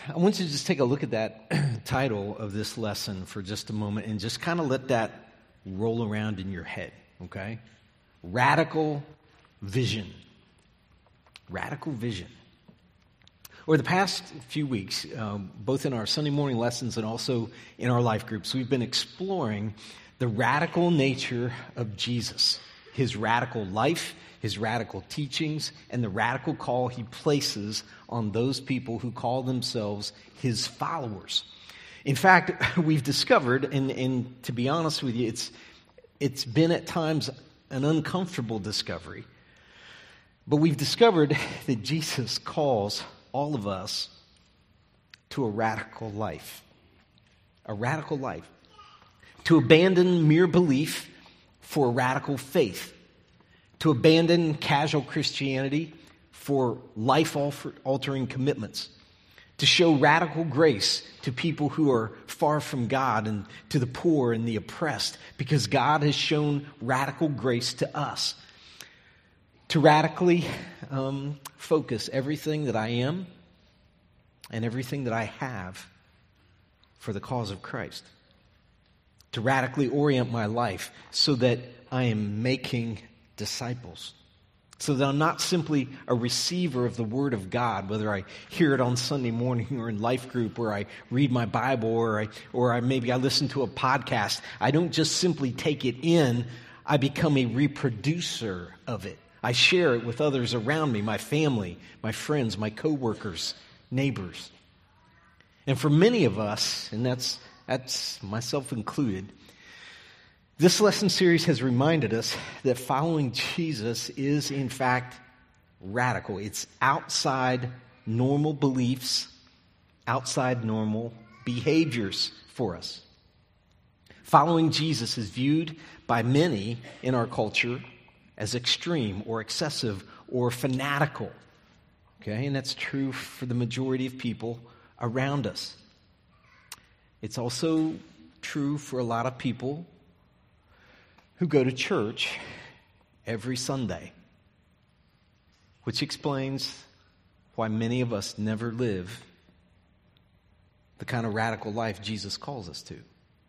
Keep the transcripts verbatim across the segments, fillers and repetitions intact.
I want you to just take a look at that title of this lesson for just a moment and just kind of let that roll around in your head, okay? Radical vision. Radical vision. Over the past few weeks, um, both in our Sunday morning lessons and also in our life groups, we've been exploring the radical nature of Jesus, his radical life, his radical teachings, and the radical call he places on those people who call themselves his followers. In fact, we've discovered, and, and to be honest with you, it's it's been at times an uncomfortable discovery, but we've discovered that Jesus calls all of us to a radical life. A radical life. To abandon mere belief for a radical faith. To abandon casual Christianity for life-altering commitments. To show radical grace to people who are far from God and to the poor and the oppressed, because God has shown radical grace to us. To radically um, focus everything that I am and everything that I have for the cause of Christ. To radically orient my life so that I am making disciples. So that I'm not simply a receiver of the Word of God, whether I hear it on Sunday morning or in life group, or I read my Bible, or I, or I maybe I listen to a podcast. I don't just simply take it in, I become a reproducer of it. I share it with others around me, my family, my friends, my coworkers, neighbors. And for many of us, and that's that's myself included, this lesson series has reminded us that following Jesus is, in fact, radical. It's outside normal beliefs, outside normal behaviors for us. Following Jesus is viewed by many in our culture as extreme or excessive or fanatical. Okay, and that's true for the majority of people around us. It's also true for a lot of people who go to church every Sunday, which explains why many of us never live the kind of radical life Jesus calls us to.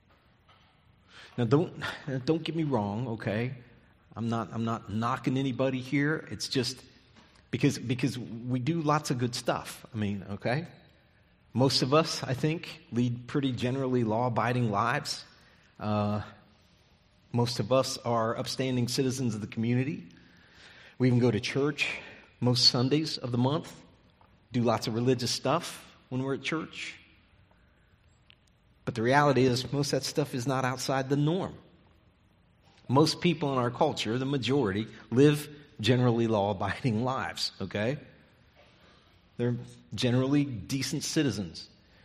Now, don't don't get me wrong, okay? I'm not I'm not knocking anybody here. It's just because because we do lots of good stuff. I mean, okay? Most of us, I think, lead pretty generally law-abiding lives. Uh, most of us are upstanding citizens of the community. We even go to church most Sundays of the month, do lots of religious stuff when we're at church. But the reality is, most of that stuff is not outside the norm. Most people in our culture, the majority, live generally law-abiding lives, okay? They're generally decent citizens.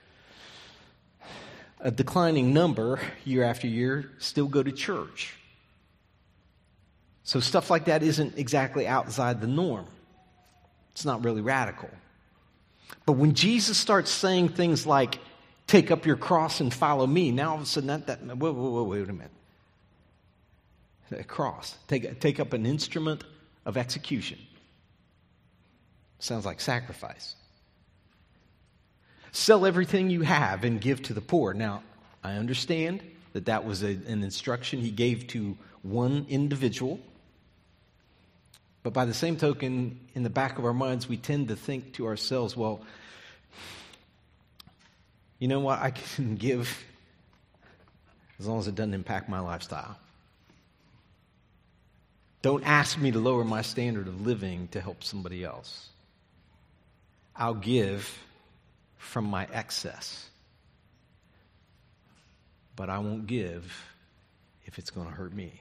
A declining number, year after year, still go to church. So stuff like that isn't exactly outside the norm. It's not really radical. But when Jesus starts saying things like, take up your cross and follow me, now all of a sudden, that, that whoa, whoa, whoa, wait a minute. A cross. Take, take up an instrument of execution. Sounds like sacrifice. Sell everything you have and give to the poor. Now, I understand that that was a, an instruction he gave to one individual. But by the same token, in the back of our minds, we tend to think to ourselves, well, you know what? I can give as long as it doesn't impact my lifestyle. Don't ask me to lower my standard of living to help somebody else. I'll give from my excess. But I won't give if it's going to hurt me.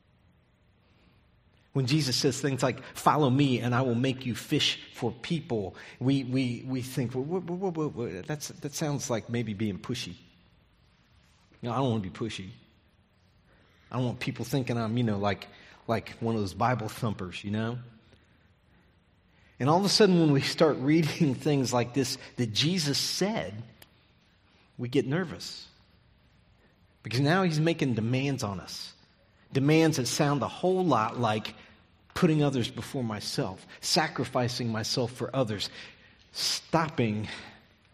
When Jesus says things like, follow me and I will make you fish for people, we we we think, well, whoa, whoa, whoa, whoa, that's, that sounds like maybe being pushy. You know, I don't want to be pushy. I don't want people thinking I'm, you know, like, like one of those Bible thumpers, you know? And all of a sudden when we start reading things like this that Jesus said, we get nervous. Because now he's making demands on us. Demands that sound a whole lot like putting others before myself, sacrificing myself for others, stopping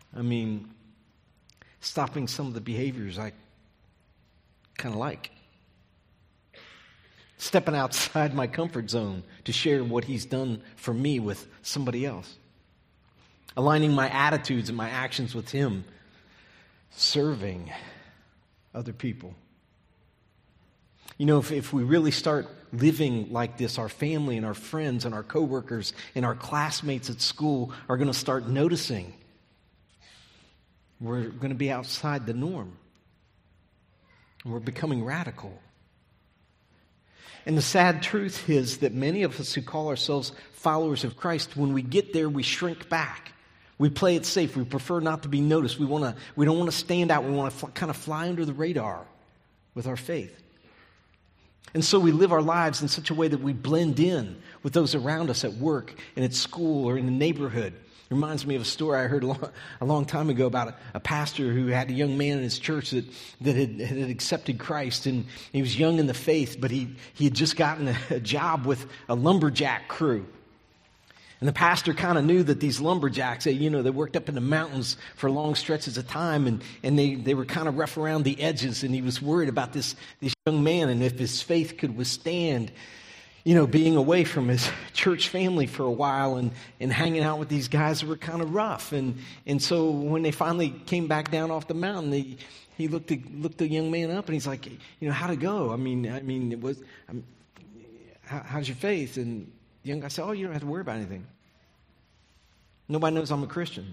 I mean, stopping some of the behaviors I kind of like. Stepping outside my comfort zone to share what he's done for me with somebody else. Aligning my attitudes and my actions with him. Serving other people. You know, if, if we really start living like this, our family and our friends and our coworkers and our classmates at school are going to start noticing we're going to be outside the norm. And we're becoming radical. And the sad truth is that many of us who call ourselves followers of Christ, when we get there, we shrink back. We play it safe. We prefer not to be noticed. We want to. We don't want to stand out. We want to fl- kind of fly under the radar with our faith. And so we live our lives in such a way that we blend in with those around us at work and at school or in the neighborhood. It reminds me of a story I heard a long, a long time ago about a, a pastor who had a young man in his church that, that had, had accepted Christ. And he was young in the faith, but he, he had just gotten a, a job with a lumberjack crew. And the pastor kind of knew that these lumberjacks, they, you know, they worked up in the mountains for long stretches of time, and, and they, they were kind of rough around the edges, and he was worried about this, this young man and if his faith could withstand, you know, being away from his church family for a while and, and hanging out with these guys that were kind of rough. And, and so when they finally came back down off the mountain, they, he looked the, looked the young man up, and he's like, you know, how'd it go? I mean, I mean, it was, um, how, how's your faith? And the young guy said, oh, you don't have to worry about anything. Nobody knows I'm a Christian.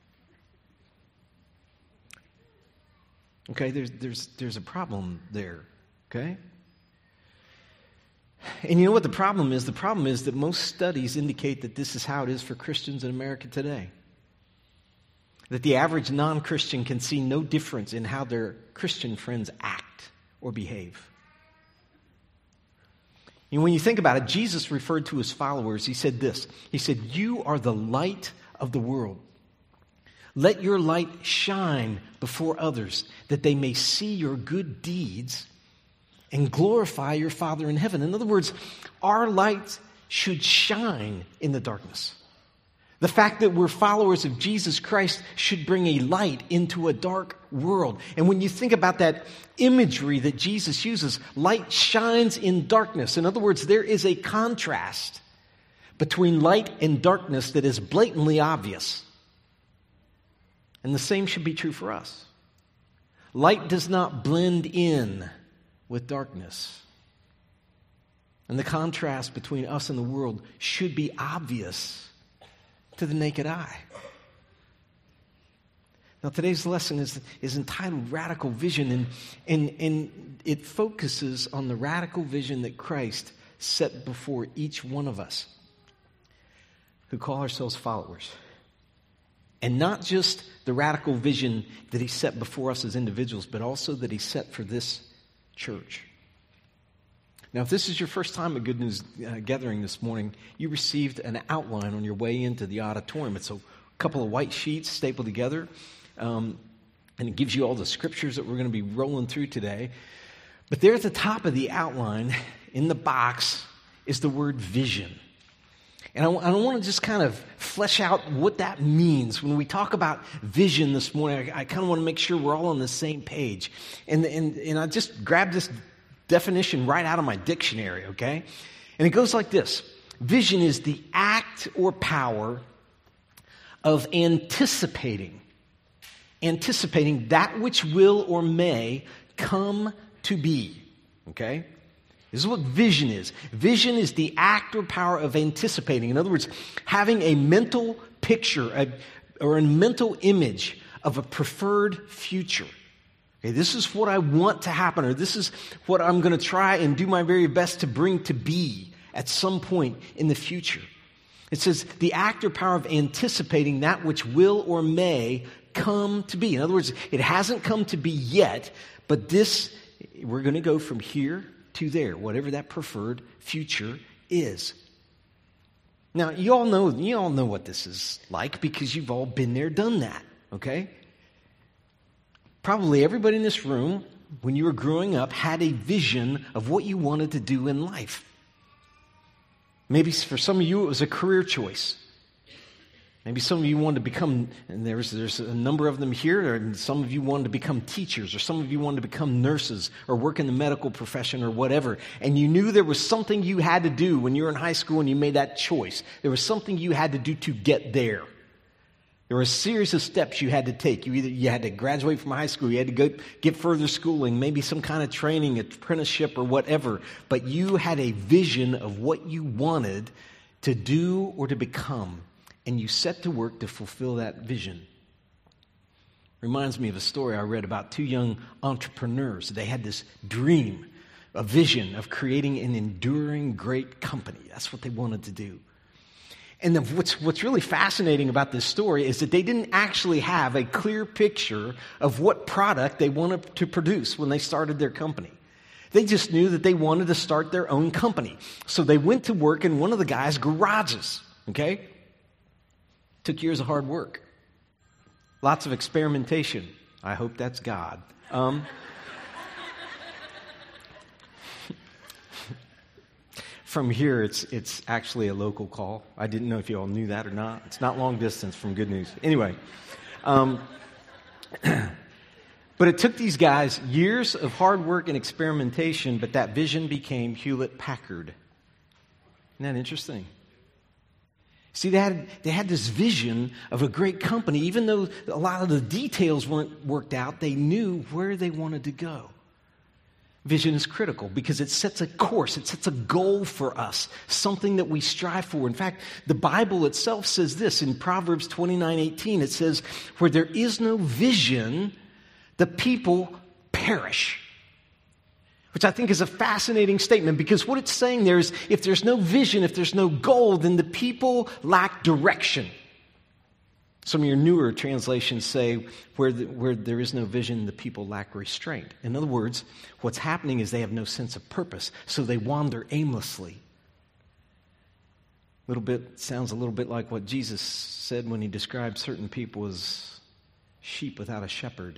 Okay, there's there's there's a problem there, okay? And you know what the problem is? The problem is that most studies indicate that this is how it is for Christians in America today. That the average non-Christian can see no difference in how their Christian friends act or behave. And when you think about it, Jesus referred to his followers. He said this. He said, you are the light of the world. Let your light shine before others, that they may see your good deeds and glorify your Father in heaven. In other words, our light should shine in the darkness. The fact that we're followers of Jesus Christ should bring a light into a dark world. And when you think about that imagery that Jesus uses, light shines in darkness. In other words, there is a contrast between light and darkness that is blatantly obvious. And the same should be true for us. Light does not blend in with darkness. And the contrast between us and the world should be obvious to the naked eye. Now, today's lesson is, is entitled Radical Vision, and, and, and it focuses on the radical vision that Christ set before each one of us who call ourselves followers. And not just the radical vision that he set before us as individuals, but also that he set for this church. Now, if this is your first time at Good News uh, Gathering this morning, you received an outline on your way into the auditorium. It's a couple of white sheets stapled together, um, and it gives you all the scriptures that we're going to be rolling through today. But there at the top of the outline, in the box, is the word vision. And I, I want to just kind of flesh out what that means. When we talk about vision this morning, I, I kind of want to make sure we're all on the same page. And, and, and I just grabbed this definition right out of my dictionary, okay? And it goes like this. Vision is the act or power of anticipating, anticipating that which will or may come to be, okay? This is what vision is. Vision is the act or power of anticipating. In other words, having a mental picture a, or a mental image of a preferred future. Okay, this is what I want to happen, or this is what I'm going to try and do my very best to bring to be at some point in the future. It says the act or power of anticipating that which will or may come to be. In other words, it hasn't come to be yet, but this, we're going to go from here to there, whatever that preferred future is. Now, you all know, you all know what this is like because you've all been there, done that, okay? Probably everybody in this room, when you were growing up, had a vision of what you wanted to do in life. Maybe for some of you, it was a career choice. Maybe some of you wanted to become, and there's, there's a number of them here, and some of you wanted to become teachers, or some of you wanted to become nurses, or work in the medical profession, or whatever. And you knew there was something you had to do when you were in high school and you made that choice. There was something you had to do to get there. There were a series of steps you had to take. You either you had to graduate from high school, you had to go get further schooling, maybe some kind of training, apprenticeship, or whatever. But you had a vision of what you wanted to do or to become. And you set to work to fulfill that vision. Reminds me of a story I read about two young entrepreneurs. They had this dream, a vision of creating an enduring great company. That's what they wanted to do. And the, what's, what's really fascinating about this story is that they didn't actually have a clear picture of what product they wanted to produce when they started their company. They just knew that they wanted to start their own company. So they went to work in one of the guys' garages, okay? Took years of hard work. Lots of experimentation. I hope that's God. Um, from here, it's it's actually a local call. I didn't know if you all knew that or not. It's not long distance from Good News. Anyway, um, but it took these guys years of hard work and experimentation, but that vision became Hewlett-Packard. Isn't that interesting? See, they had, they had this vision of a great company. Even though a lot of the details weren't worked out, they knew where they wanted to go. Vision is critical because it sets a course. It sets a goal for us, something that we strive for. In fact, the Bible itself says this in Proverbs twenty-nine eighteen. It says, where there is no vision, the people perish. Which I think is a fascinating statement because what it's saying there is if there's no vision, if there's no goal, then the people lack direction. Some of your newer translations say where, the, where there is no vision, the people lack restraint. In other words, what's happening is they have no sense of purpose, so they wander aimlessly. A little bit, sounds a little bit like what Jesus said when he described certain people as sheep without a shepherd.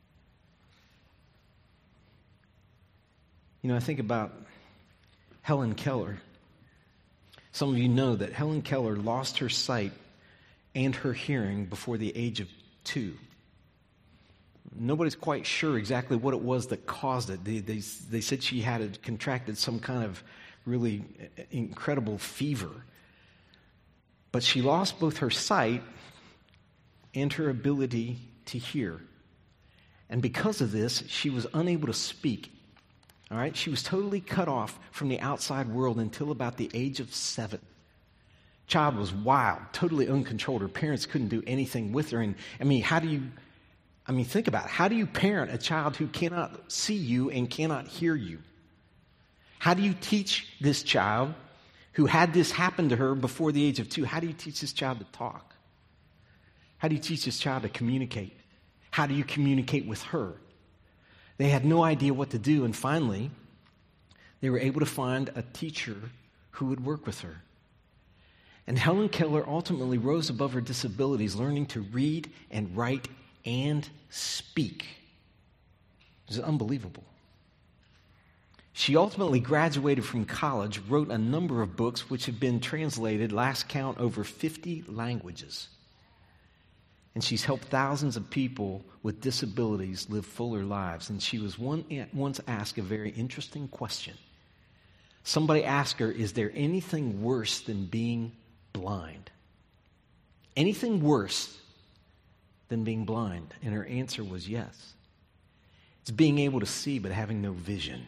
You know, I think about Helen Keller. Some of you know that Helen Keller lost her sight and her hearing before the age of two. Nobody's quite sure exactly what it was that caused it. They, they, they said she had contracted some kind of really incredible fever. But she lost both her sight and her ability to hear. And because of this, she was unable to speak. All right, she was totally cut off from the outside world until about the age of seven. Child was wild, totally uncontrolled. Her parents couldn't do anything with her. And I mean, how do you, I mean, think about it. How do you parent a child who cannot see you and cannot hear you? How do you teach this child who had this happen to her before the age of two? How do you teach this child to talk? How do you teach this child to communicate? How do you communicate with her? They had no idea what to do, and finally, they were able to find a teacher who would work with her. And Helen Keller ultimately rose above her disabilities, learning to read and write and speak. It was unbelievable. She ultimately graduated from college, wrote a number of books which have been translated, last count, over fifty languages. And she's helped thousands of people with disabilities live fuller lives. And she was one, once asked a very interesting question. Somebody asked her, is there anything worse than being blind? Anything worse than being blind? And her answer was yes. It's being able to see but having no vision.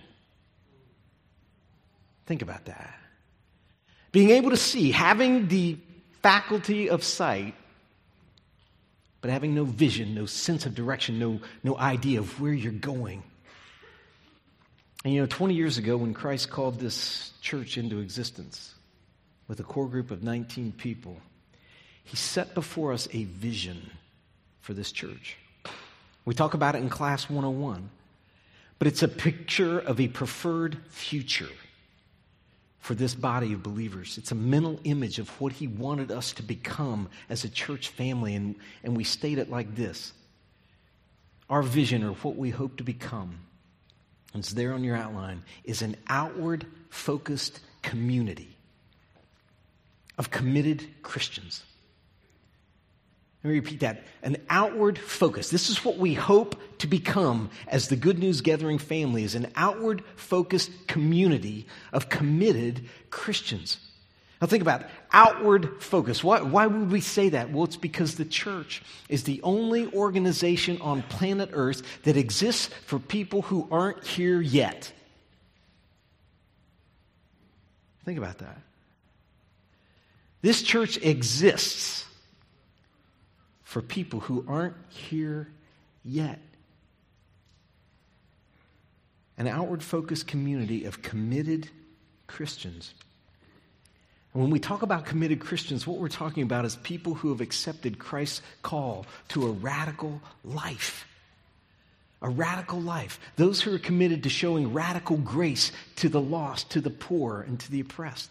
Think about that. Being able to see, having the faculty of sight, but having no vision, no sense of direction, no, no idea of where you're going. And you know, twenty years ago when Christ called this church into existence with a core group of nineteen people, he set before us a vision for this church. We talk about it in Class one oh one, but it's a picture of a preferred future for this body of believers. It's a mental image of what he wanted us to become as a church family. And, and we state it like this. Our vision, or what we hope to become, and it's there on your outline, is an outward-focused community of committed Christians Let me repeat that. An outward focus. This is what we hope to become as the Good News Gathering family, is an outward focused community of committed Christians. Now think about it. Outward focus. Why, why would we say that? Well, it's because the church is the only organization on planet Earth that exists for people who aren't here yet. Think about that. This church exists for people who aren't here yet. An outward focused community of committed Christians. And when we talk about committed Christians, what we're talking about is people who have accepted Christ's call to a radical life. A radical life. Those who are committed to showing radical grace to the lost, to the poor, and to the oppressed.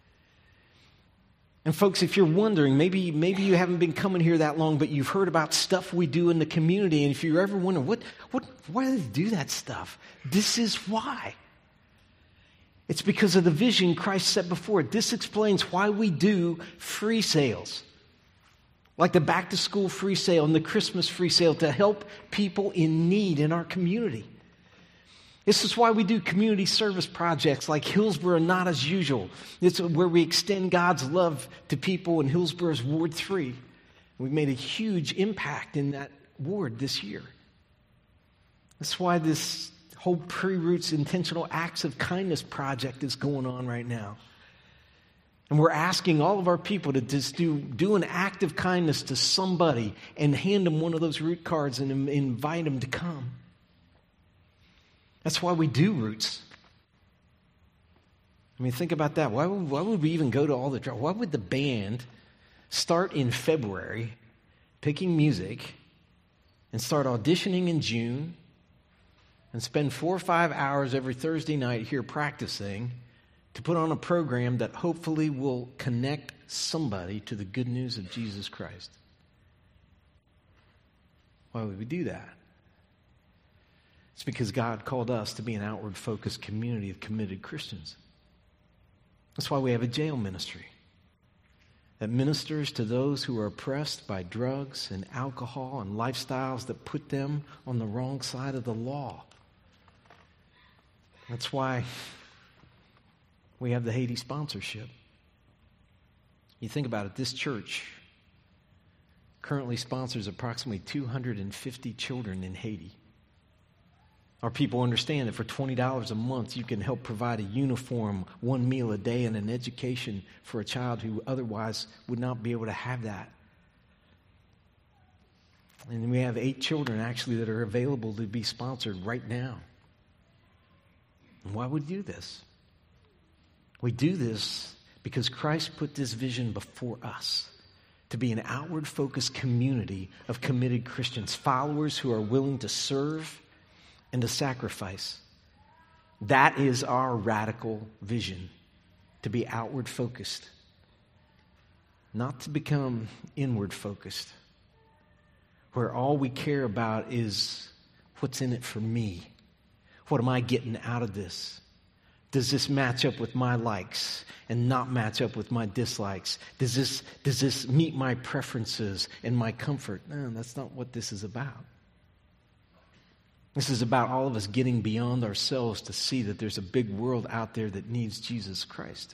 And folks, if you're wondering, maybe maybe you haven't been coming here that long, but you've heard about stuff we do in the community, and if you're ever wondering, what, what, why do they do that stuff? This is why. It's because of the vision Christ set before it. This explains why we do free sales. Like the back to school free sale and the Christmas free sale to help people in need in our community. This is why we do community service projects like Hillsborough Not As Usual. It's where we extend God's love to people in Hillsborough's Ward three. We've made a huge impact in that ward this year. That's why this whole Pre-Roots Intentional Acts of Kindness project is going on right now. And we're asking all of our people to just do, do an act of kindness to somebody and hand them one of those root cards and invite them to come. That's why we do Roots. I mean, think about that. Why would, why would we even go to all the trouble? Why would the band start in February, picking music, and start auditioning in June, and spend four or five hours every Thursday night here practicing to put on a program that hopefully will connect somebody to the good news of Jesus Christ? Why would we do that? It's because God called us to be an outward-focused community of committed Christians. That's why we have a jail ministry that ministers to those who are oppressed by drugs and alcohol and lifestyles that put them on the wrong side of the law. That's why we have the Haiti sponsorship. You think about it, this church currently sponsors approximately two hundred fifty children in Haiti. Our people understand that for twenty dollars a month, you can help provide a uniform, one meal a day, and an education for a child who otherwise would not be able to have that. And we have eight children, actually, that are available to be sponsored right now. And why would we do this? We do this because Christ put this vision before us to be an outward-focused community of committed Christians, followers who are willing to serve and to sacrifice. That is our radical vision, to be outward focused, not to become inward focused, where all we care about is what's in it for me. What am I getting out of this? Does this match up with my likes and not match up with my dislikes? Does this, does this meet my preferences and my comfort? No, that's not what this is about. This is about all of us getting beyond ourselves to see that there's a big world out there that needs Jesus Christ.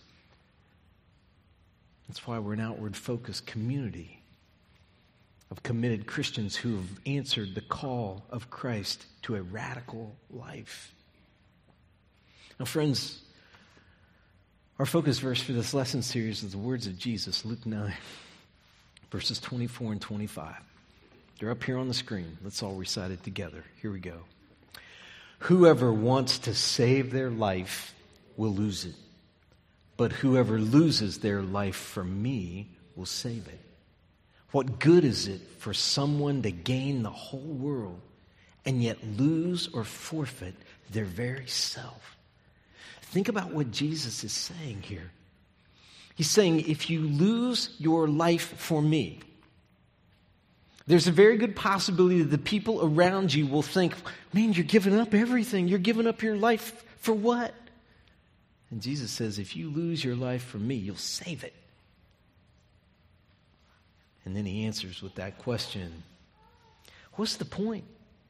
That's why we're an outward-focused community of committed Christians who have answered the call of Christ to a radical life. Now, friends, our focus verse for this lesson series is the words of Jesus, Luke nine, verses twenty-four and twenty-five. They're up here on the screen. Let's all recite it together. Here we go. Whoever wants to save their life will lose it, but whoever loses their life for me will save it. What good is it for someone to gain the whole world and yet lose or forfeit their very self? Think about what Jesus is saying here. He's saying, if you lose your life for me, there's a very good possibility that the people around you will think, man, you're giving up everything. You're giving up your life for what? And Jesus says, if you lose your life for me, you'll save it. And then he answers with that question. What's the point?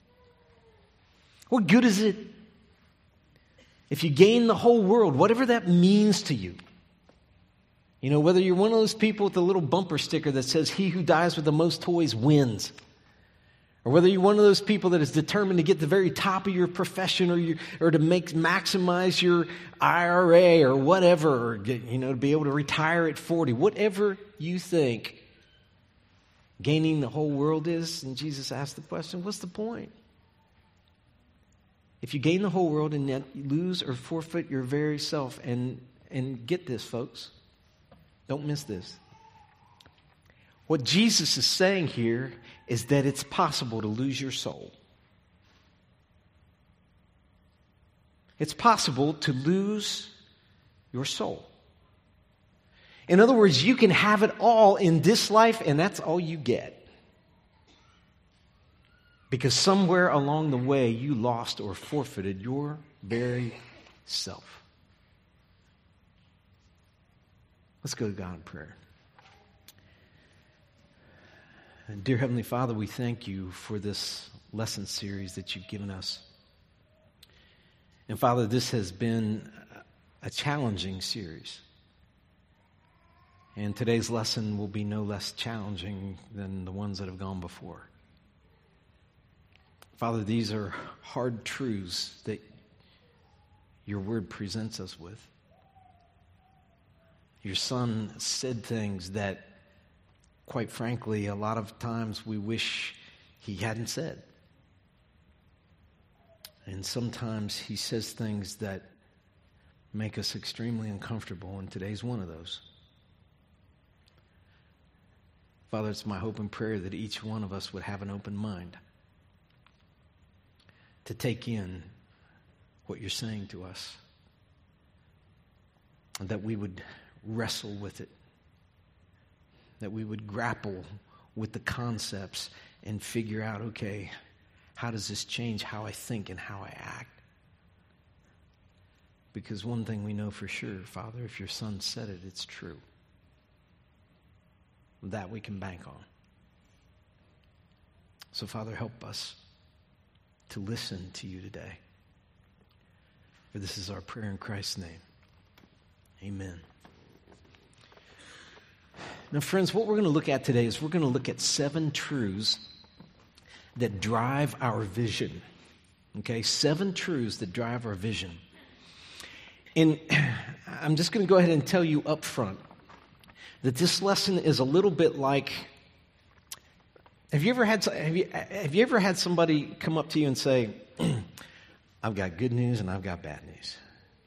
What good is it if you gain the whole world, whatever that means to you? You know, whether you're one of those people with the little bumper sticker that says, he who dies with the most toys wins. Or whether you're one of those people that is determined to get the very top of your profession or your, or to make maximize your I R A or whatever, or get, you know, to be able to retire at forty. Whatever you think gaining the whole world is, and Jesus asked the question, what's the point? If you gain the whole world and yet you lose or forfeit your very self, and and get this, folks, don't miss this. What Jesus is saying here is that it's possible to lose your soul. It's possible to lose your soul. In other words, you can have it all in this life, and that's all you get. Because somewhere along the way, you lost or forfeited your very self. Let's go to God in prayer. And dear Heavenly Father, we thank you for this lesson series that you've given us. And Father, this has been a challenging series. And today's lesson will be no less challenging than the ones that have gone before. Father, these are hard truths that your word presents us with. Your Son said things that, quite frankly, a lot of times we wish he hadn't said. And sometimes he says things that make us extremely uncomfortable, and today's one of those. Father, it's my hope and prayer that each one of us would have an open mind to take in what you're saying to us, and that we would wrestle with it, that we would grapple with the concepts and figure out, okay, how does this change how I think and how I act? Because one thing we know for sure, Father, if your Son said it, it's true. That we can bank on. So, Father, help us to listen to you today. For this is our prayer in Christ's name. Amen. Now, friends, what we're going to look at today is we're going to look at seven truths that drive our vision. Okay, seven truths that drive our vision. And I'm just going to go ahead and tell you up front that this lesson is a little bit like, have you ever had have you, have you ever had somebody come up to you and say, I've got good news and I've got bad news.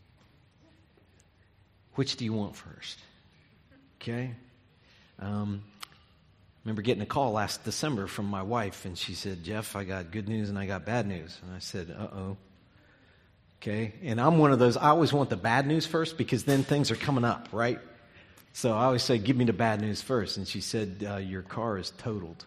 Which do you want first? Okay. Um, remember getting a call last December from my wife, and she said, Jeff, I got good news and I got bad news. And I said, uh-oh. Okay. And I'm one of those, I always want the bad news first because then things are coming up, right? So I always say, give me the bad news first. And she said, uh, your car is totaled.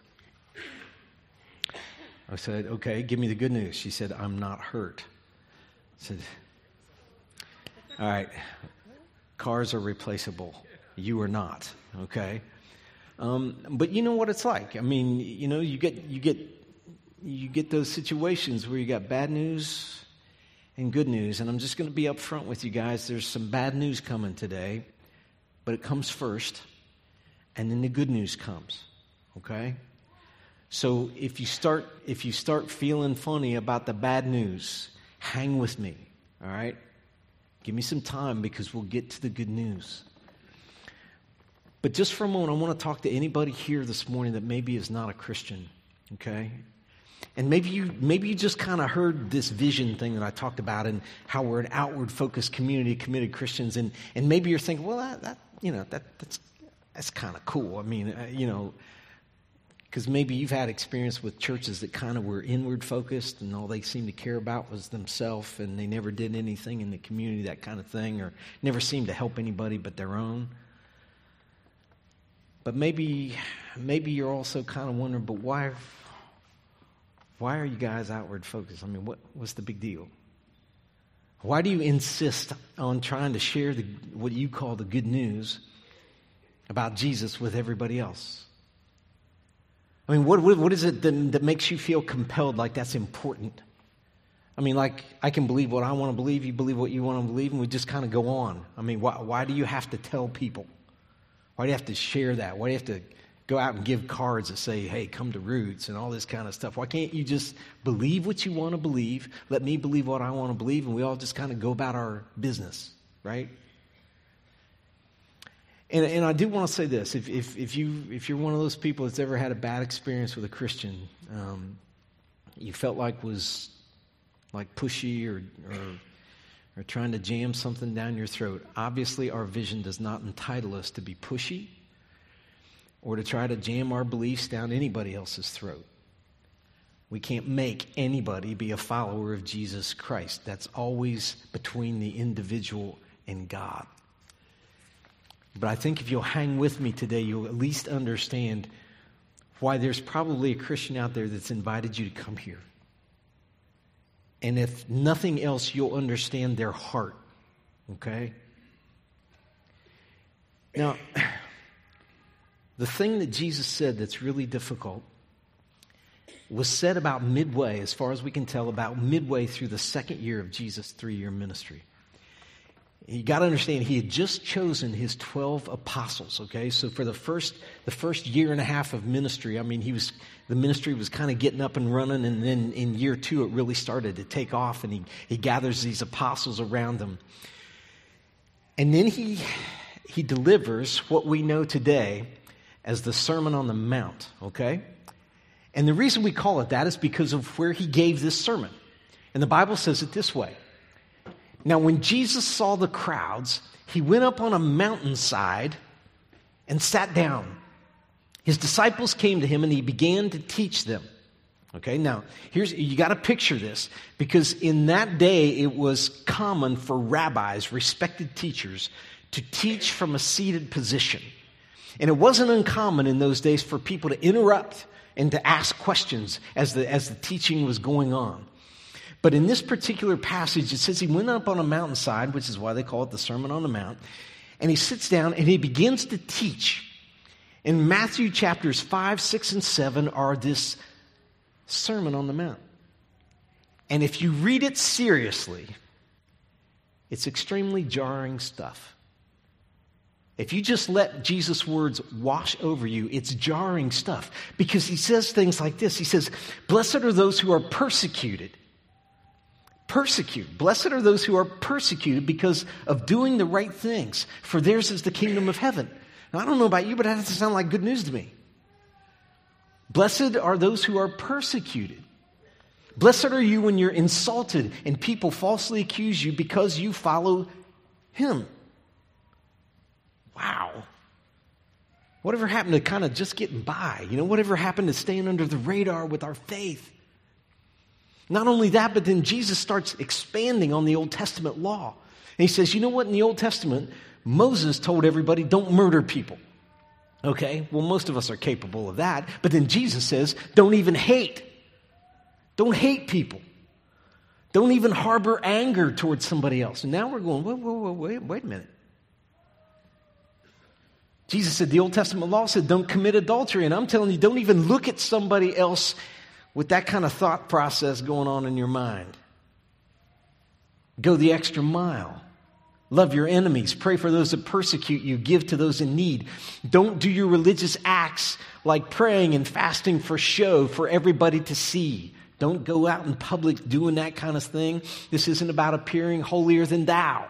I said, okay, give me the good news. She said, I'm not hurt. I said, all right, cars are replaceable. You are not, okay? Um, but you know what it's like. I mean, you know, you get you get you get those situations where you got bad news and good news. And I'm just going to be up front with you guys. There's some bad news coming today, but it comes first, and then the good news comes, okay? So if you start if you start feeling funny about the bad news, hang with me, all right? Give me some time because we'll get to the good news. But just for a moment, I want to talk to anybody here this morning that maybe is not a Christian, okay? And maybe you maybe you just kind of heard this vision thing that I talked about and how we're an outward-focused community, committed Christians, and and maybe you're thinking, well, that, that you know that that's that's kind of cool. I mean, uh, you know, because maybe you've had experience with churches that kind of were inward-focused and all they seemed to care about was themselves, and they never did anything in the community, that kind of thing, or never seemed to help anybody but their own. But maybe maybe you're also kind of wondering, but why why are you guys outward focused? I mean, what what's the big deal? Why do you insist on trying to share the what you call the good news about Jesus with everybody else? I mean, what, what, what is it that, that makes you feel compelled like that's important? I mean, like, I can believe what I want to believe, you believe what you want to believe, and we just kind of go on. I mean, why, why do you have to tell people? Why do you have to share that? Why do you have to go out and give cards that say, hey, come to Roots and all this kind of stuff? Why can't you just believe what you want to believe, let me believe what I want to believe, and we all just kind of go about our business, right? And, and I do want to say this. If, if, if, you, if you're one of those people that's ever had a bad experience with a Christian, um, you felt like was like pushy or, or or trying to jam something down your throat, obviously our vision does not entitle us to be pushy or to try to jam our beliefs down anybody else's throat. We can't make anybody be a follower of Jesus Christ. That's always between the individual and God. But I think if you'll hang with me today, you'll at least understand why there's probably a Christian out there that's invited you to come here. And if nothing else, you'll understand their heart, okay? Now, the thing that Jesus said that's really difficult was said about midway, as far as we can tell, about midway through the second year of Jesus' three-year ministry. You got to understand, he had just chosen his twelve apostles, okay? So for the first the first year and a half of ministry, I mean, he was the ministry was kind of getting up and running, and then in year two, it really started to take off, and he, he gathers these apostles around him. And then he he delivers what we know today as the Sermon on the Mount, okay? And the reason we call it that is because of where he gave this sermon. And the Bible says it this way. Now, when Jesus saw the crowds, he went up on a mountainside and sat down. His disciples came to him and he began to teach them. Okay, now, here's you got to picture this, because in that day it was common for rabbis, respected teachers, to teach from a seated position. And it wasn't uncommon in those days for people to interrupt and to ask questions as the as the teaching was going on. But in this particular passage, it says he went up on a mountainside, which is why they call it the Sermon on the Mount, and he sits down and he begins to teach. In Matthew chapters five, six, and seven are this Sermon on the Mount. And if you read it seriously, it's extremely jarring stuff. If you just let Jesus' words wash over you, it's jarring stuff. Because he says things like this. He says, blessed are those who are persecuted. Persecuted. Blessed are those who are persecuted because of doing the right things, for theirs is the kingdom of heaven. Now, I don't know about you, but that doesn't sound like good news to me. Blessed are those who are persecuted. Blessed are you when you're insulted and people falsely accuse you because you follow him. Wow. Whatever happened to kind of just getting by? You know, whatever happened to staying under the radar with our faith? Not only that, but then Jesus starts expanding on the Old Testament law. And he says, you know what, in the Old Testament, Moses told everybody, don't murder people. Okay, well, most of us are capable of that. But then Jesus says, don't even hate. Don't hate people. Don't even harbor anger towards somebody else. And now we're going, whoa, whoa, whoa, wait, wait a minute. Jesus said, the Old Testament law said, don't commit adultery. And I'm telling you, don't even look at somebody else with that kind of thought process going on in your mind. Go the extra mile. Love your enemies. Pray for those that persecute you. Give to those in need. Don't do your religious acts like praying and fasting for show for everybody to see. Don't go out in public doing that kind of thing. This isn't about appearing holier than thou.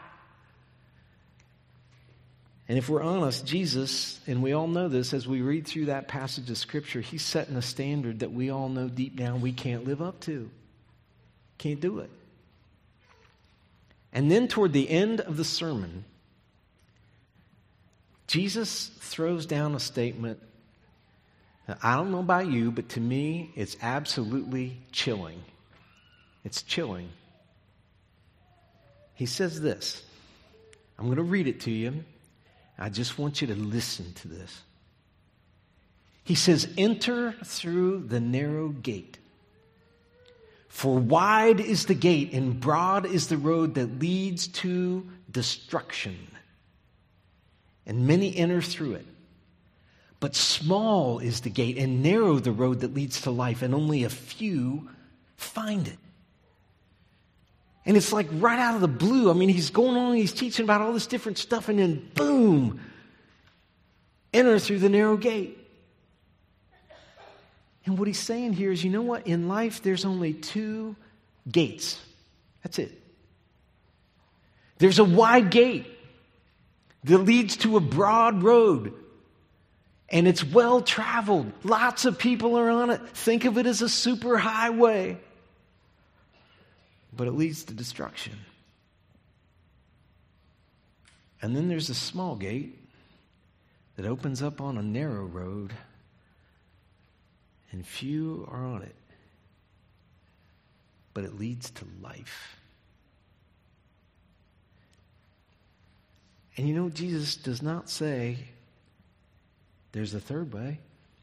And if we're honest, Jesus, and we all know this as we read through that passage of Scripture, he's setting a standard that we all know deep down we can't live up to. Can't do it. And then toward the end of the sermon, Jesus throws down a statement. Now, I don't know about you, but to me, it's absolutely chilling. It's chilling. He says this. I'm going to read it to you. I just want you to listen to this. He says, enter through the narrow gate. For wide is the gate and broad is the road that leads to destruction. And many enter through it. But small is the gate and narrow the road that leads to life, and only a few find it. And it's like right out of the blue. I mean, he's going on, he's teaching about all this different stuff, and then boom, enter through the narrow gate. And what he's saying here is, you know what? In life, there's only two gates. That's it. There's a wide gate that leads to a broad road. And it's well traveled. Lots of people are on it. Think of it as a super highway. But it leads to destruction. And then there's a small gate that opens up on a narrow road, and few are on it. But it leads to life. And you know, Jesus does not say there's a third way,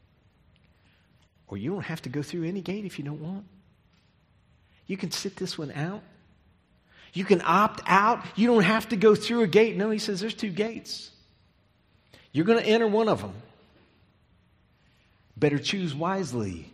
or you don't have to go through any gate if you don't want. You can sit this one out. You can opt out. You don't have to go through a gate. No, he says there's two gates. You're going to enter one of them. Better choose wisely.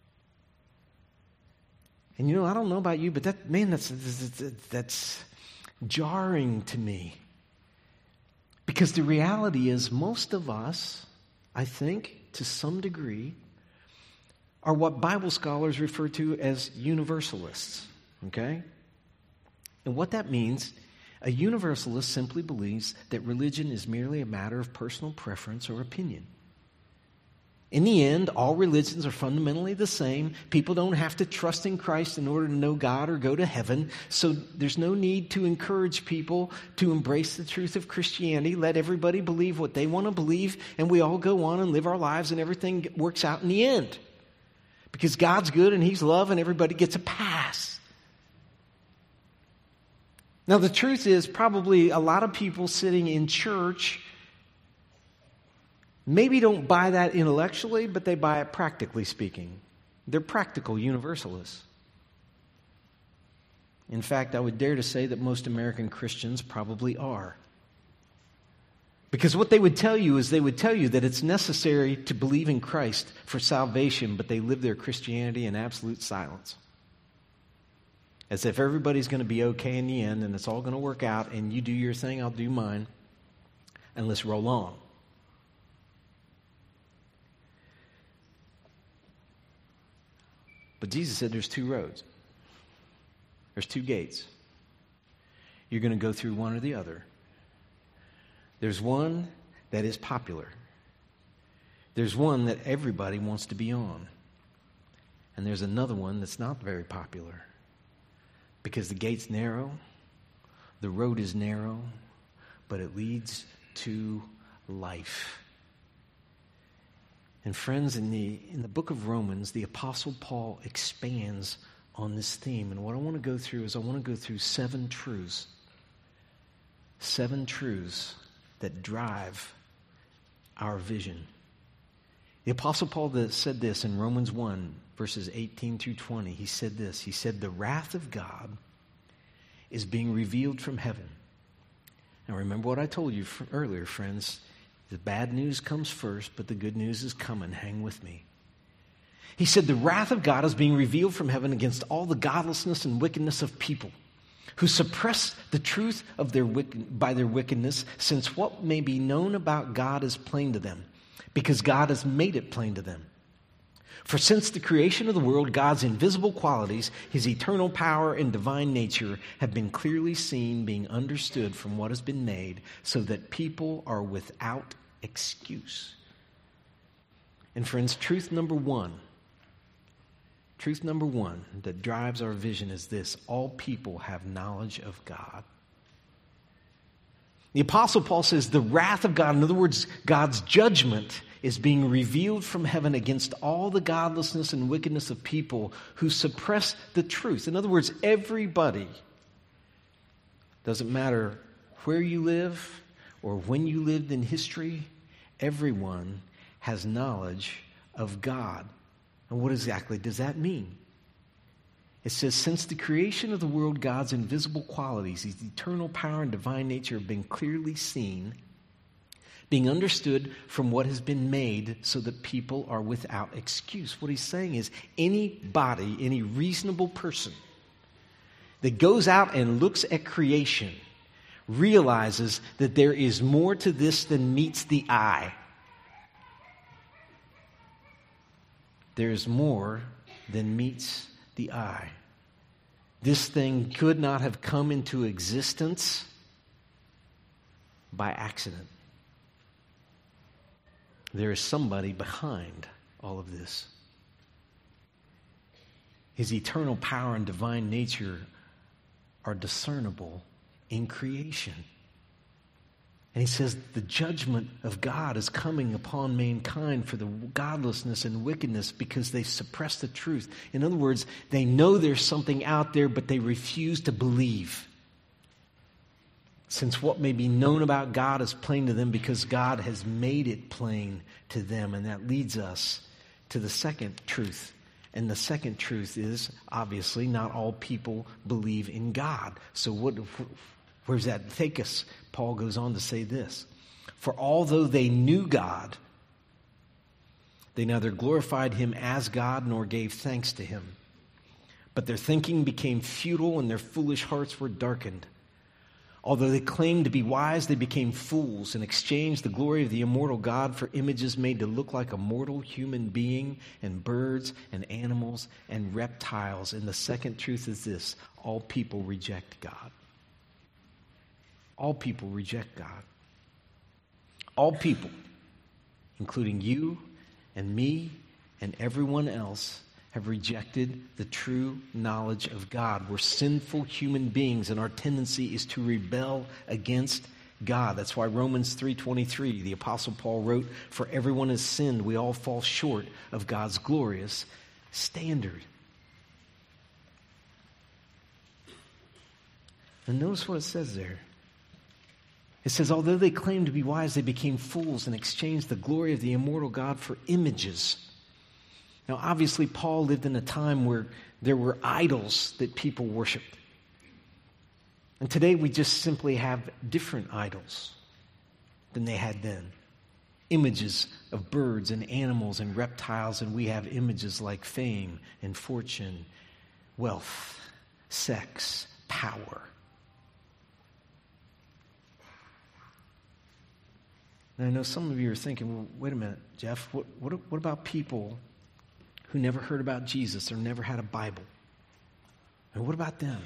And you know, I don't know about you, but that, man, that's, that's, that's jarring to me. Because the reality is, most of us, I think, to some degree, are what Bible scholars refer to as universalists, okay? And what that means, a universalist simply believes that religion is merely a matter of personal preference or opinion. In the end, all religions are fundamentally the same. People don't have to trust in Christ in order to know God or go to heaven. So there's no need to encourage people to embrace the truth of Christianity. Let everybody believe what they want to believe, and we all go on and live our lives, and everything works out in the end. Because God's good and He's love, and everybody gets a pass. Now, the truth is, probably a lot of people sitting in church maybe don't buy that intellectually, but they buy it practically speaking. They're practical universalists. In fact, I would dare to say that most American Christians probably are. Because what they would tell you is they would tell you that it's necessary to believe in Christ for salvation, but they live their Christianity in absolute silence. As if everybody's going to be okay in the end and it's all going to work out, and you do your thing, I'll do mine, and let's roll on. But Jesus said there's two roads. There's two gates. You're going to go through one or the other. There's one that is popular. There's one that everybody wants to be on. And there's another one that's not very popular. Because the gate's narrow, the road is narrow, but it leads to life. And friends, in the in the book of Romans, the Apostle Paul expands on this theme. And what I want to go through is I want to go through seven truths. Seven truths that drive our vision. The Apostle Paul said this in Romans one, verses eighteen through twenty. He said this. He said, "The wrath of God is being revealed from heaven." Now remember what I told you earlier, friends. The bad news comes first, but the good news is coming. Hang with me. He said, "The wrath of God is being revealed from heaven against all the godlessness and wickedness of people who suppress the truth of their wicked, by their wickedness, since what may be known about God is plain to them, because God has made it plain to them. For since the creation of the world, God's invisible qualities, His eternal power and divine nature have been clearly seen, being understood from what has been made, so that people are without excuse." And friends, truth number one, truth number one that drives our vision is this: all people have knowledge of God. The Apostle Paul says the wrath of God, in other words, God's judgment, is being revealed from heaven against all the godlessness and wickedness of people who suppress the truth. In other words, everybody, doesn't matter where you live or when you lived in history, everyone has knowledge of God. And what exactly does that mean? It says, since the creation of the world, God's invisible qualities, His eternal power and divine nature have been clearly seen, being understood from what has been made so that people are without excuse. What he's saying is anybody, any reasonable person that goes out and looks at creation realizes that there is more to this than meets the eye. There is more than meets the eye. This thing could not have come into existence by accident. There is somebody behind all of this. His eternal power and divine nature are discernible in creation. And he says the judgment of God is coming upon mankind for the godlessness and wickedness because they suppress the truth. In other words, they know there's something out there, but they refuse to believe. Since what may be known about God is plain to them because God has made it plain to them. And that leads us to the second truth. And the second truth is, obviously, not all people believe in God. So what, where does that take us? Paul goes on to say this. For although they knew God, they neither glorified him as God nor gave thanks to him. But their thinking became futile and their foolish hearts were darkened. Although they claimed to be wise, they became fools and exchanged the glory of the immortal God for images made to look like a mortal human being and birds and animals and reptiles. And the second truth is this: all people reject God. All people reject God. All people, including you and me and everyone else, have rejected the true knowledge of God. We're sinful human beings, and our tendency is to rebel against God. That's why Romans three twenty-three, the Apostle Paul wrote, "For everyone has sinned, we all fall short of God's glorious standard." And notice what it says there. It says, although they claimed to be wise, they became fools and exchanged the glory of the immortal God for images. Now, obviously, Paul lived in a time where there were idols that people worshiped. And today we just simply have different idols than they had then. Images of birds and animals and reptiles, and we have images like fame and fortune, wealth, sex, power. And I know some of you are thinking, well, wait a minute, Jeff, what, what, what about people who never heard about Jesus or never had a Bible? And what about them?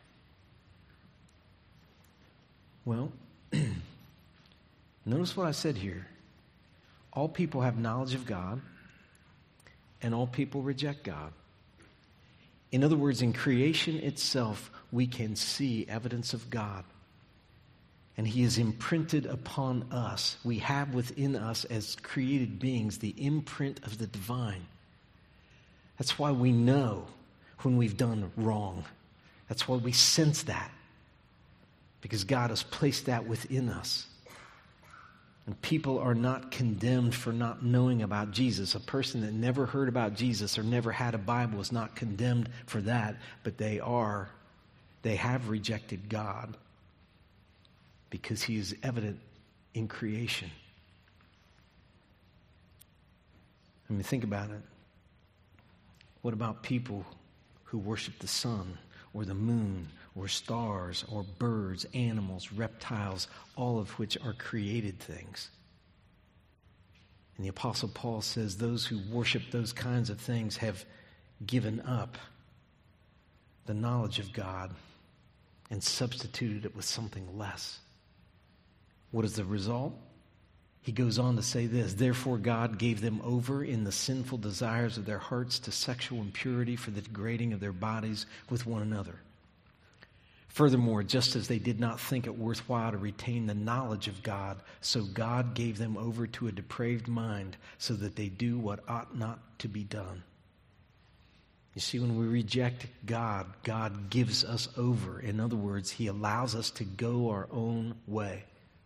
Well, notice what I said here. All people have knowledge of God, and all people reject God. In other words, in creation itself, we can see evidence of God. And he is imprinted upon us. We have within us, as created beings, the imprint of the divine. That's why we know when we've done wrong. That's why we sense that. Because God has placed that within us. And people are not condemned for not knowing about Jesus. A person that never heard about Jesus or never had a Bible is not condemned for that. But they are, they have rejected God. Because he is evident in creation. I mean, think about it. What about people who worship the sun or the moon or stars or birds, animals, reptiles, all of which are created things? And the Apostle Paul says those who worship those kinds of things have given up the knowledge of God and substituted it with something less. What is the result? He goes on to say this: therefore God gave them over in the sinful desires of their hearts to sexual impurity for the degrading of their bodies with one another. Furthermore, just as they did not think it worthwhile to retain the knowledge of God, so God gave them over to a depraved mind so that they do what ought not to be done. You see, when we reject God, God gives us over. In other words, he allows us to go our own way.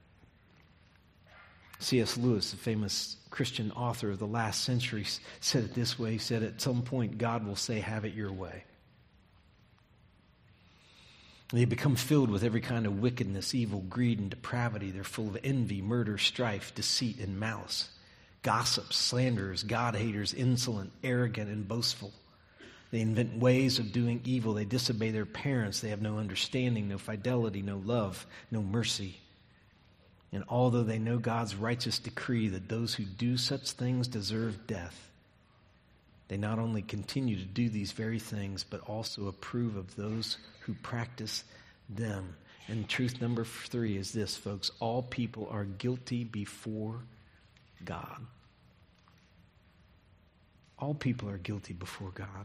C S Lewis, the famous Christian author of the last century, said it this way. He said, at some point, God will say, have it your way. They become filled with every kind of wickedness, evil, greed, and depravity. They're full of envy, murder, strife, deceit, and malice. Gossips, slanderers, God-haters, insolent, arrogant, and boastful. They invent ways of doing evil. They disobey their parents. They have no understanding, no fidelity, no love, no mercy. And although they know God's righteous decree that those who do such things deserve death, they not only continue to do these very things, but also approve of those who practice them. And truth number three is this, folks. All people are guilty before God. All people are guilty before God.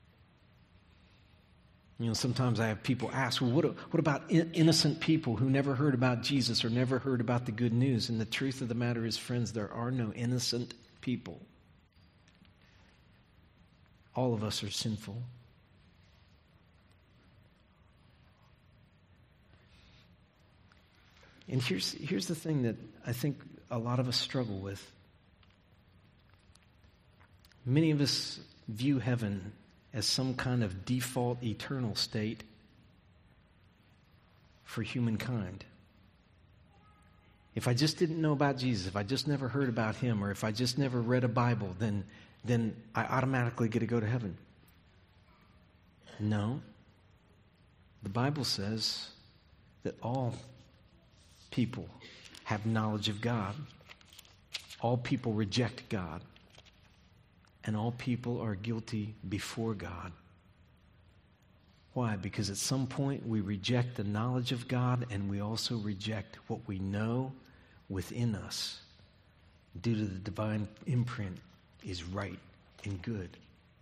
You know, sometimes I have people ask, well, what, what about innocent people who never heard about Jesus or never heard about the good news? And the truth of the matter is, friends, there are no innocent people. All of us are sinful. And here's, here's the thing that I think a lot of us struggle with. Many of us view heaven as some kind of default eternal state for humankind. If I just didn't know about Jesus, if I just never heard about him, or if I just never read a Bible, then, then I automatically get to go to heaven. No. The Bible says that all people have knowledge of God. All people reject God. And all people are guilty before God. Why? Because at some point we reject the knowledge of God, and we also reject what we know within us due to the divine imprint is right and good.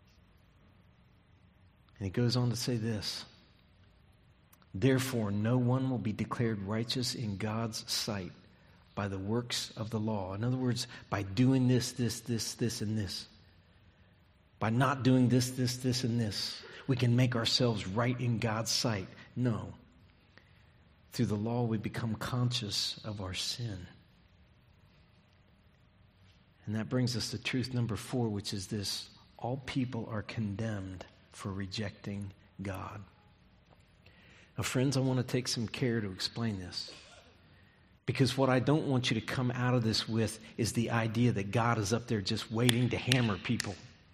And he goes on to say this: therefore, no one will be declared righteous in God's sight by the works of the law. In other words, by doing this, this, this, this, and this. By not doing this, this, this, and this, we can make ourselves right in God's sight. No. Through the law, we become conscious of our sin. And that brings us to truth number four, which is this: all people are condemned for rejecting God. Now, friends, I want to take some care to explain this. Because what I don't want you to come out of this with is the idea that God is up there just waiting to hammer people.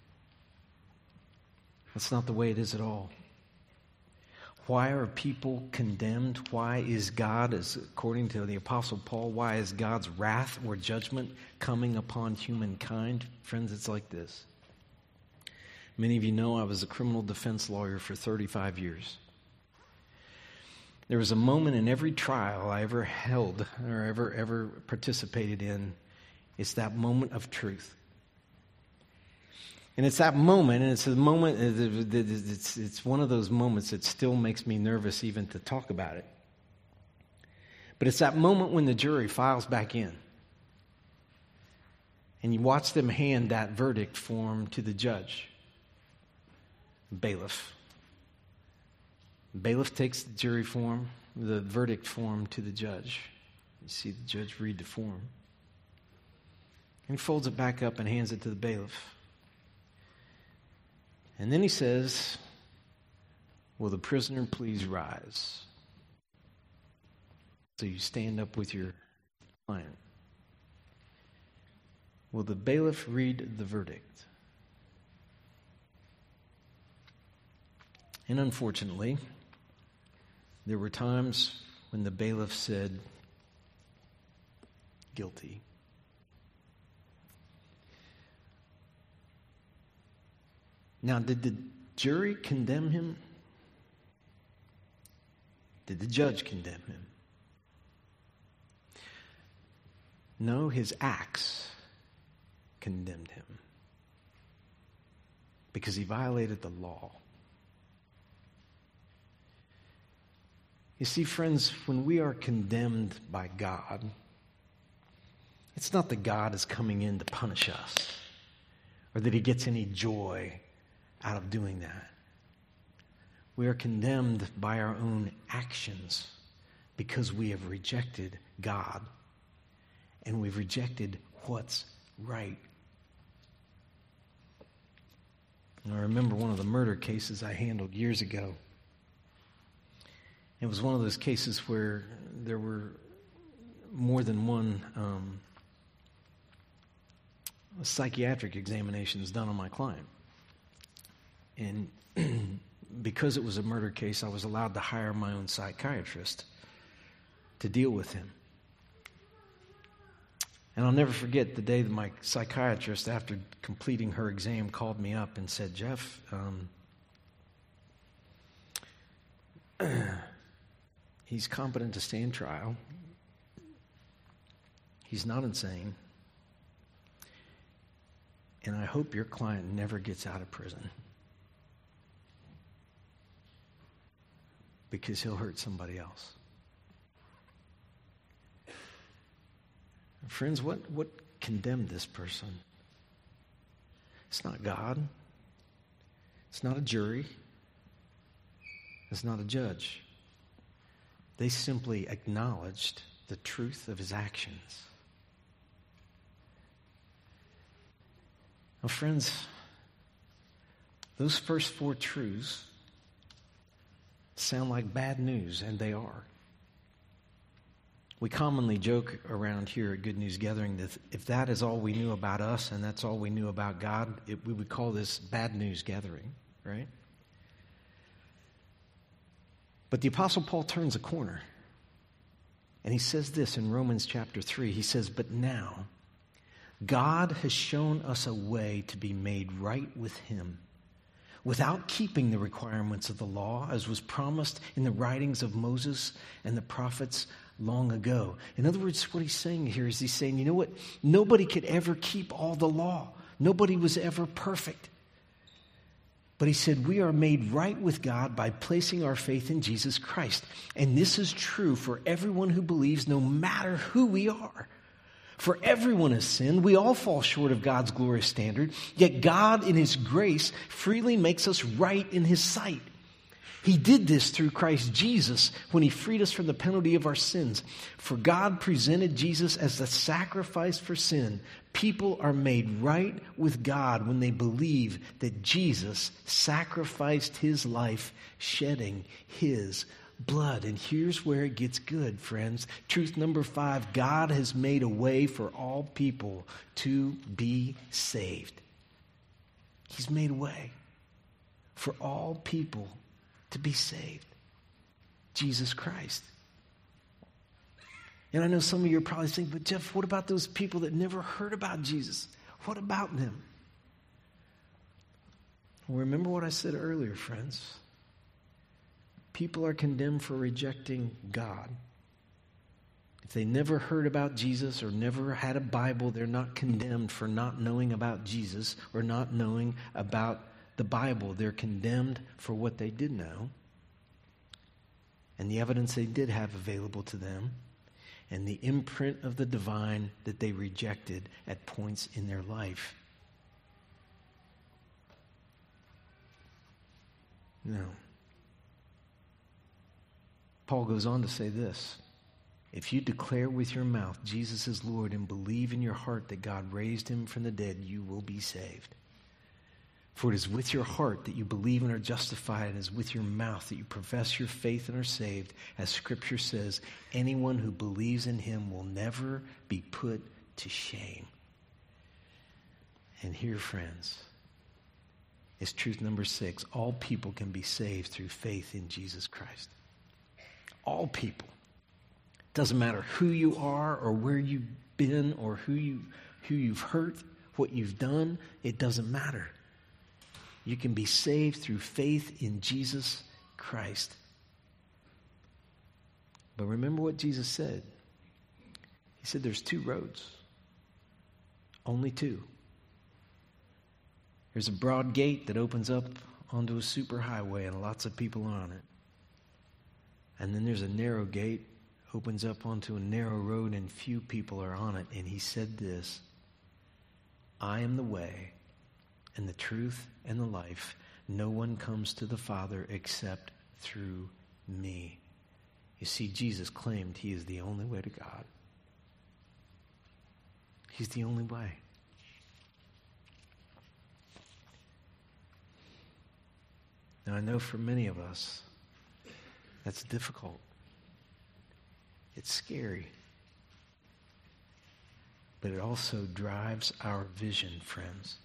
That's not the way it is at all. Why are people condemned? Why is God, as according to the Apostle Paul, why is God's wrath or judgment coming upon humankind? Friends, it's like this. Many of you know I was a criminal defense lawyer for thirty-five years. There was a moment in every trial I ever held or ever, ever participated in. It's that moment of truth. And it's that moment, and it's a moment, it's, it's one of those moments that still makes me nervous even to talk about it. But it's that moment when the jury files back in. And you watch them hand that verdict form to the judge. Bailiff. Bailiff takes the jury form, the verdict form to the judge. You see the judge read the form. And he folds it back up and hands it to the bailiff. And then he says, will the prisoner please rise? So you stand up with your client. Will the bailiff read the verdict? And unfortunately, there were times when the bailiff said, guilty. Now, did the jury condemn him? Did the judge condemn him? No, his acts condemned him because he violated the law. You see, friends, when we are condemned by God, it's not that God is coming in to punish us or that he gets any joy out of doing that. We are condemned by our own actions because we have rejected God and we've rejected what's right. And I remember one of the murder cases I handled years ago. It was one of those cases where there were more than one um, psychiatric examinations done on my client. And because it was a murder case, I was allowed to hire my own psychiatrist to deal with him. And I'll never forget the day that my psychiatrist, after completing her exam, called me up and said, Jeff, um, he's competent to stand trial. He's not insane. And I hope your client never gets out of prison, because he'll hurt somebody else. Friends, what, what condemned this person? It's not God. It's not a jury. It's not a judge. They simply acknowledged the truth of his actions. Now, friends, those first four truths sound like bad news, and they are. We commonly joke around here at Good News Gathering that if that is all we knew about us and that's all we knew about God, it, we would call this bad news gathering, right? But the Apostle Paul turns a corner, and he says this in Romans chapter three. He says, but now God has shown us a way to be made right with him, without keeping the requirements of the law, as was promised in the writings of Moses and the prophets long ago. In other words, what he's saying here is he's saying, you know what? Nobody could ever keep all the law. Nobody was ever perfect. But he said, we are made right with God by placing our faith in Jesus Christ. And this is true for everyone who believes, no matter who we are. For everyone has sinned. We all fall short of God's glorious standard. Yet God, in his grace, freely makes us right in his sight. He did this through Christ Jesus when he freed us from the penalty of our sins. For God presented Jesus as the sacrifice for sin. People are made right with God when they believe that Jesus sacrificed his life, shedding his blood. And here's where it gets good, friends. Truth number five, God has made a way for all people to be saved. He's made a way for all people to be saved. Jesus Christ. And I know some of you are probably thinking, but Jeff, what about those people that never heard about Jesus? What about them? Well, remember what I said earlier, friends. People are condemned for rejecting God. If they never heard about Jesus or never had a Bible, they're not condemned for not knowing about Jesus or not knowing about the Bible. They're condemned for what they did know and the evidence they did have available to them and the imprint of the divine that they rejected at points in their life. No. Paul goes on to say this. If you declare with your mouth Jesus is Lord and believe in your heart that God raised him from the dead, you will be saved. For it is with your heart that you believe and are justified, and it is with your mouth that you profess your faith and are saved. As Scripture says, anyone who believes in him will never be put to shame. And here, friends, is truth number six. All people can be saved through faith in Jesus Christ. All people. Doesn't matter who you are or where you've been or who you who you've hurt, what you've done, it doesn't matter. You can be saved through faith in Jesus Christ. But remember what Jesus said. He said there's two roads. Only two. There's a broad gate that opens up onto a superhighway and lots of people are on it. And then there's a narrow gate, opens up onto a narrow road and few people are on it. And he said this, I am the way and the truth and the life. No one comes to the Father except through me. You see, Jesus claimed he is the only way to God. He's the only way. Now, I know for many of us, That's difficult. It's scary. But it also drives our vision, friends.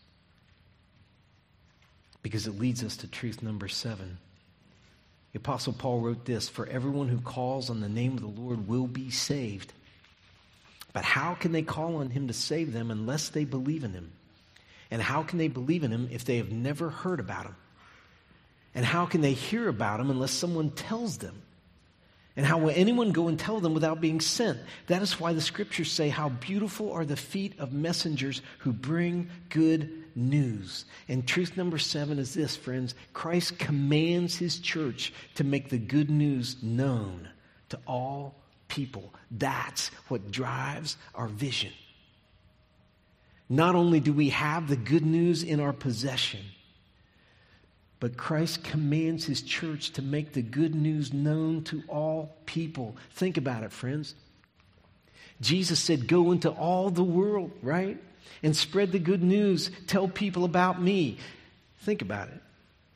Because it leads us to truth number seven. The Apostle Paul wrote this, "For everyone who calls on the name of the Lord will be saved. But how can they call on him to save them unless they believe in him? And how can they believe in him if they have never heard about him? And how can they hear about him unless someone tells them? And how will anyone go and tell them without being sent? That is why the scriptures say, how beautiful are the feet of messengers who bring good news." And truth number seven is this, friends. Christ commands his church to make the good news known to all people. That's what drives our vision. Not only do we have the good news in our possession, but Christ commands his church to make the good news known to all people. Think about it, friends. Jesus said, go into all the world, right? And spread the good news. Tell people about me. Think about it.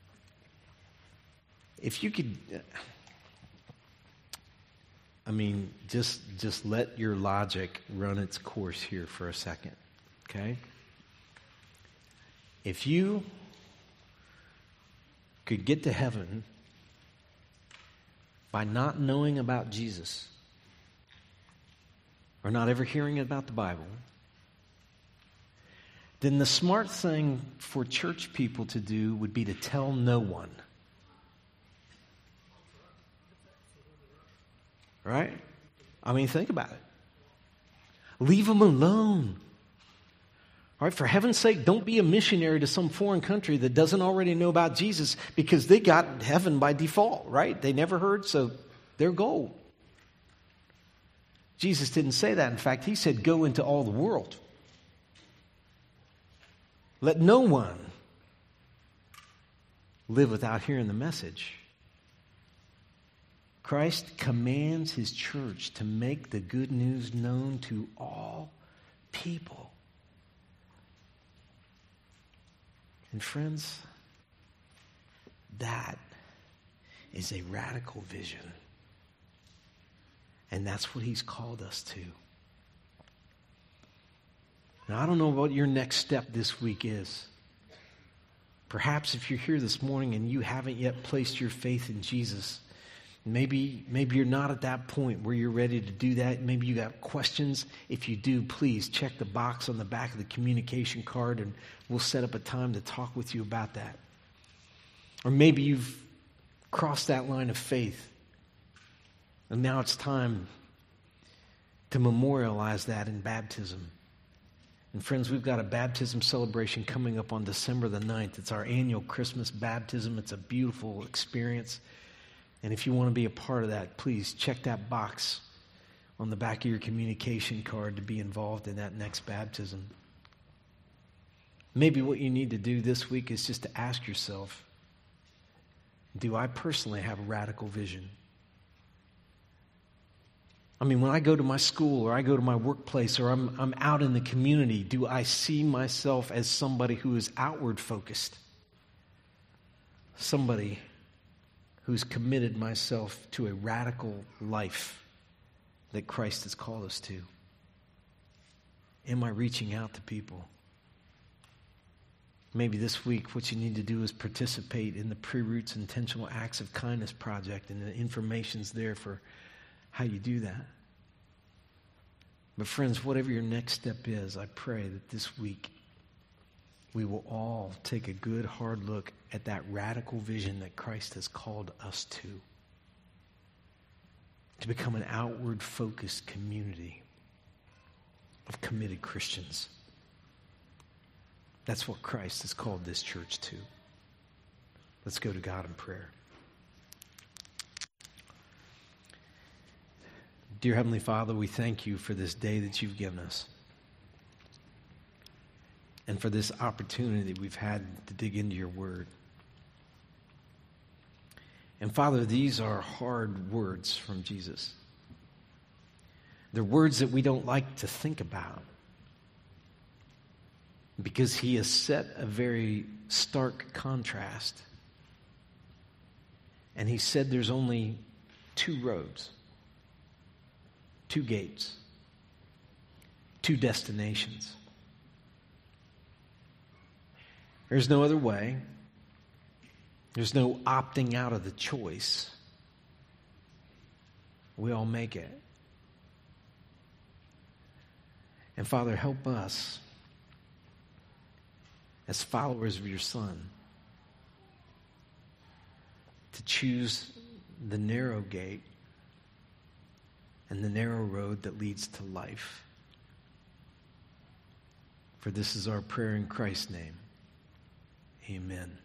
If you could, I mean, just, just let your logic run its course here for a second, okay? If you could get to heaven by not knowing about Jesus or not ever hearing about the Bible, then the smart thing for church people to do would be to tell no one. Right? I mean, think about it. Leave them alone. All right, for heaven's sake, don't be a missionary to some foreign country that doesn't already know about Jesus, because they got heaven by default, right? They never heard, so they're gold. Jesus didn't say that. In fact, he said, go into all the world. Let no one live without hearing the message. Christ commands his church to make the good news known to all people. And friends, that is a radical vision. And that's what he's called us to. Now, I don't know what your next step this week is. Perhaps if you're here this morning and you haven't yet placed your faith in Jesus, maybe, maybe you're not at that point where you're ready to do that. Maybe you got questions. If you do, please check the box on the back of the communication card and we'll set up a time to talk with you about that. Or maybe you've crossed that line of faith and now it's time to memorialize that in baptism. And friends, we've got a baptism celebration coming up on December the ninth. It's our annual Christmas baptism. It's a beautiful experience. And if you want to be a part of that, please check that box on the back of your communication card to be involved in that next baptism. Maybe what you need to do this week is just to ask yourself, do I personally have a radical vision? I mean, when I go to my school or I go to my workplace or I'm, I'm out in the community, do I see myself as somebody who is outward focused? Somebody who's committed myself to a radical life that Christ has called us to? Am I reaching out to people? Maybe this week what you need to do is participate in the Pre-Roots Intentional Acts of Kindness Project, and the information's there for how you do that. But friends, whatever your next step is, I pray that this week we will all take a good hard look at that radical vision that Christ has called us to. To become an outward focused community of committed Christians. That's what Christ has called this church to. Let's go to God in prayer. Dear Heavenly Father, we thank you for this day that you've given us. And for this opportunity that we've had to dig into your word. And Father, these are hard words from Jesus. They're words that we don't like to think about, because he has set a very stark contrast. And he said there's only two roads, two gates, two destinations. There's no other way. There's no opting out of the choice. We all make it. And Father, help us as followers of your Son to choose the narrow gate and the narrow road that leads to life. For this is our prayer in Christ's name. Amen.